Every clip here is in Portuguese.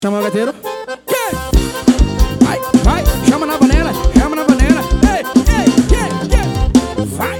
Chama o gaiteiro. Vai, vai, chama na panela, chama na panela. Ei, ei, ei, ei. Vai.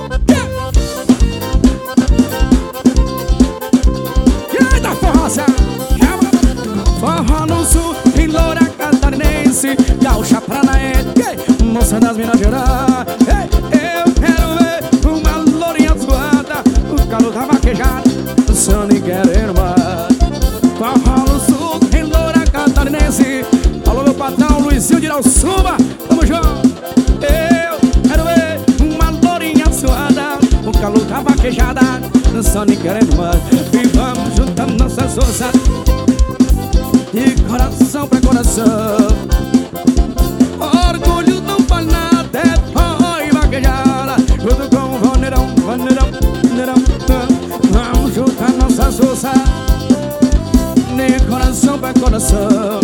Eita, forroça. Chama. Forró no sul, em Loura Catarinense, Gaúcha Paranaense, moça das Minas Gerais. Eu quero ver uma lourinha zoada, o calor da vaquejada, dançando e querendo mais. Forró no sul, em Loura Catarinense. Alô, meu patrão, Luizinho de Irauçuba, tamo junto. Eu quero ver uma lourinha suada, o calor da vaquejada, dançando e querendo mais. E vamos juntando nossas forças, de coração pra coração. Orgulho não faz nada, é forró e vaquejada, junto com o vaneirão, vaneirão, vaneirão. Vamos juntar nossas forças, de coração pra coração.